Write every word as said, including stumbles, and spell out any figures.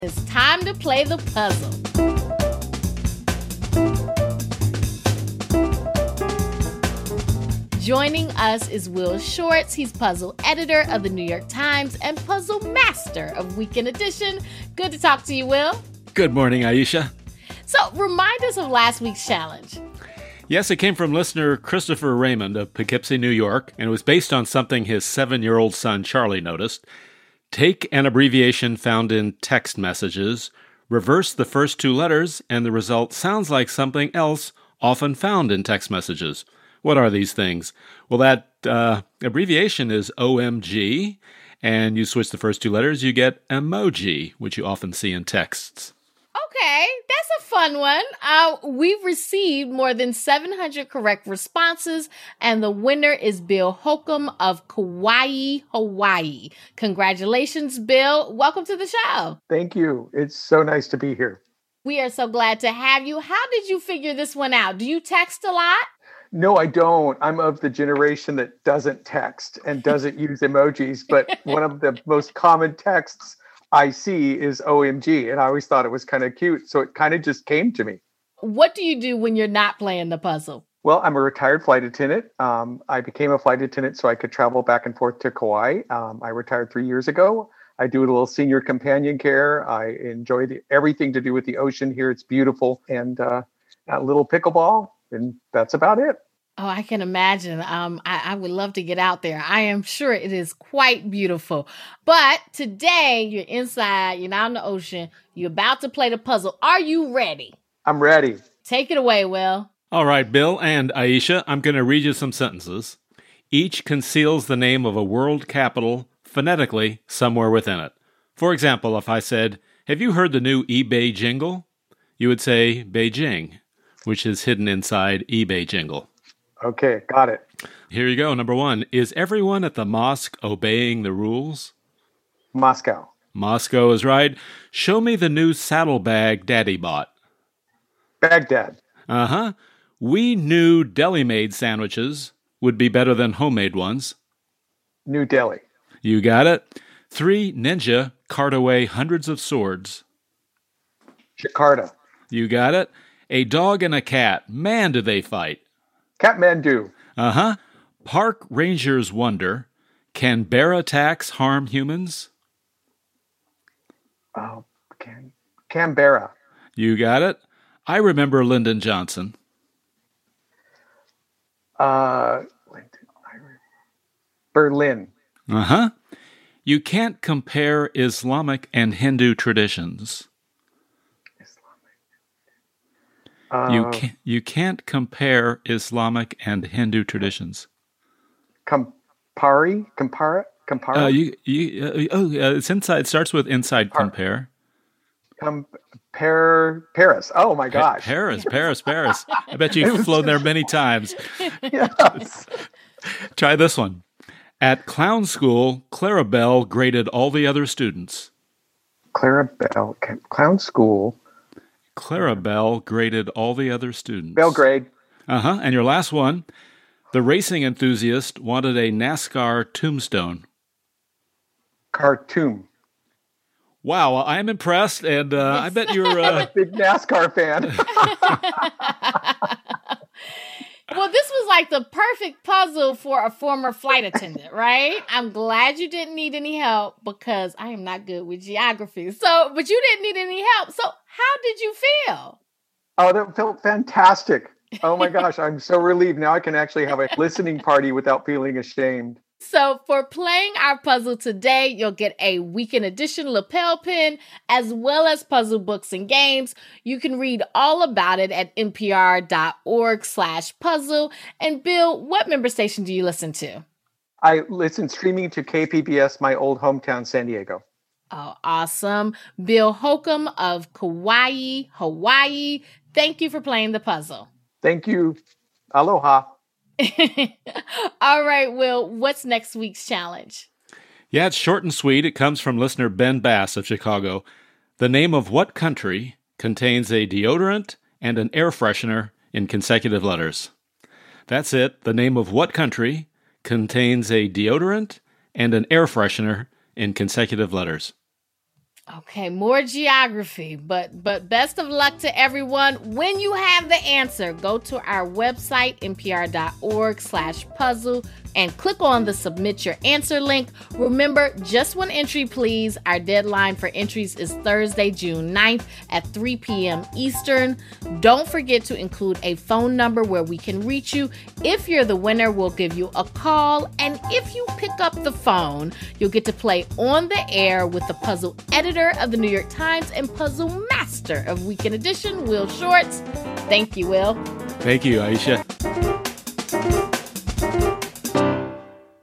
It's time to play the puzzle. Joining us is Will Shortz. He's puzzle editor of the New York Times and puzzle master of Weekend Edition. Good to talk to you, Will. Good morning, Aisha. So, remind us of last week's challenge. Yes, it came from listener Christopher Raymond of Poughkeepsie, New York, and it was based on something his seven-year-old son Charlie noticed. Take an abbreviation found in text messages, reverse the first two letters, and the result sounds like something else often found in text messages. What are these things? Well, that uh, abbreviation is O M G, and you switch the first two letters, you get emoji, which you often see in texts. Okay, that's a fun one. Uh, we've received more than seven hundred correct responses, and the winner is Bill Holcomb of Kauai, Hawaii. Congratulations, Bill. Welcome to the show. Thank you. It's so nice to be here. We are so glad to have you. How did you figure this one out? Do you text a lot? No, I don't. I'm of the generation that doesn't text and doesn't use emojis, but one of the most common texts I see is O M G, and I always thought it was kind of cute, so it kind of just came to me. What do you do when you're not playing the puzzle? Well, I'm a retired flight attendant. Um, I became a flight attendant so I could travel back and forth to Kauai. Um, I retired three years ago. I do a little senior companion care. I enjoy the, everything to do with the ocean here. It's beautiful, and uh, a little pickleball, and that's about it. Oh, I can imagine. Um, I, I would love to get out there. I am sure it is quite beautiful. But today, you're inside, you're out in the ocean, you're about to play the puzzle. Are you ready? I'm ready. Take it away, Will. All right, Bill and Aisha, I'm going to read you some sentences. Each conceals the name of a world capital phonetically somewhere within it. For example, if I said, have you heard the new eBay jingle? You would say Beijing, which is hidden inside eBay jingle. Okay, got it. Here you go. Number one. Is everyone at the mosque obeying the rules? Moscow. Moscow is right. Show me the new saddlebag Daddy bought. Baghdad. Uh-huh. We knew deli-made sandwiches would be better than homemade ones. New Delhi. You got it. Three ninja cart away hundreds of swords. Jakarta. You got it. A dog and a cat. Man, do they fight. Kathmandu. Uh-huh. Park rangers wonder, can bear attacks harm humans? Oh, Can- Canberra. You got it. I remember Lyndon Johnson. Uh, Berlin. Uh-huh. You can't compare Islamic and Hindu traditions. Uh, You can't, you can't compare Islamic and Hindu traditions. Campari? Campara? Campara? Uh, you, you, uh, oh, uh, it's inside. It starts with inside compare. Compare Paris. Oh my gosh. Pa- Paris, Paris, Paris. I bet you've flown there many times. Yes. Try this one. At clown school, Clarabelle graded all the other students. Clarabelle. Clown school. Clarabelle graded all the other students. Belgrade. Uh-huh. And your last one. The racing enthusiast wanted a NASCAR tombstone. Khartoum. Wow, well, I'm impressed, and uh, I bet you're... Uh... Big NASCAR fan. Well, this was like the perfect puzzle for a former flight attendant, right? I'm glad you didn't need any help because I am not good with geography. So, but you didn't need any help. So how did you feel? Oh, that felt fantastic. Oh my gosh, I'm so relieved. Now I can actually have a listening party without feeling ashamed. So for playing our puzzle today, you'll get a Weekend Edition lapel pin, as well as puzzle books and games. You can read all about it at npr.org slash puzzle. And Bill, what member station do you listen to? I listen streaming to K P B S, my old hometown, San Diego. Oh, awesome. Bill Holcomb of Kauai, Hawaii. Thank you for playing the puzzle. Thank you. Aloha. All right, Will, what's next week's challenge? Yeah, it's short and sweet. It comes from listener Ben Bass of Chicago. The name of what country contains a deodorant and an air freshener in consecutive letters? That's it. The name of what country contains a deodorant and an air freshener in consecutive letters? Okay, more geography, but but best of luck to everyone. When you have the answer, go to our website, npr.org slash puzzle, and click on the submit your answer link. Remember, just one entry, please. Our deadline for entries is Thursday, June ninth at three p.m. Eastern. Don't forget to include a phone number where we can reach you. If you're the winner, we'll give you a call. And if you pick up the phone, you'll get to play on the air with the puzzle editor of the New York Times and puzzle master of Weekend Edition, Will Shortz. Thank you, Will. Thank you, Aisha.